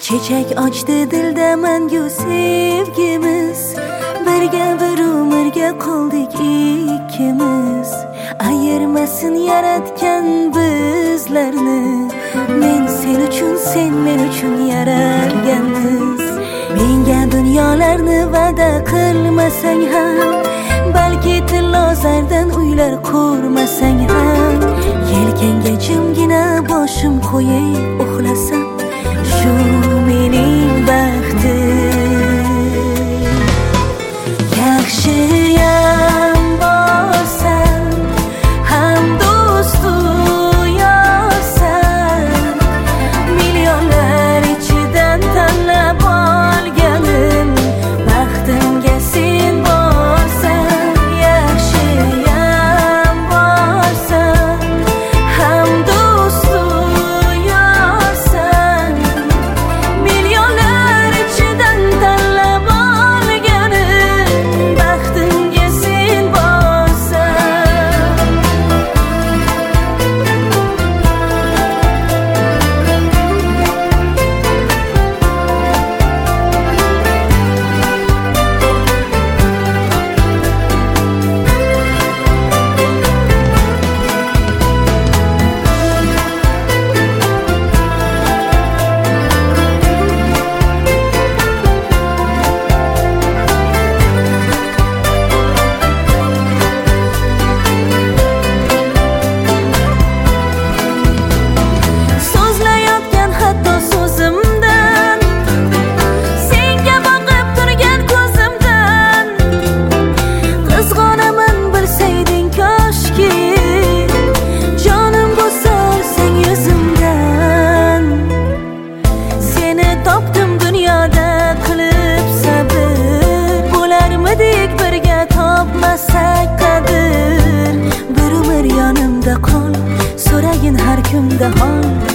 Çiçek açtı dilde mangu sevgimiz. Birge bir umrga qoldik ikkimiz. Ayırmasın yaratgan bizlarni. Men sen uchun, sen men uchun yaralganmiz. Menga dunyolarni va'da qilmasang ham, balki tillozardan uylar qurmasang ham, yelkanga jimgina boshim qo'yib uxlasam, shu mening baxtim. Yaxshiyam bo'lsan, ham do'stu yorsan, millionlar ichidan tanlab olganim, baxtimga sen bo'lsan. Yaxshiyam bo'lsan, ham do'stu yorsan, millionlar ichidan tanlab olganim, baxtimga sen bo'lsan. So'zlayotgan hatto so'zimdan, senga boqib turgan ko'zimdan, qizg'onaman bilsayding koshki, jonim bo'sarsan yuzimdan. Seni topdim dunyoda qilib sabr, bo'larmidik birga topmasak qadr. Bir umr yonimda qol, so'ragin har kunda hol.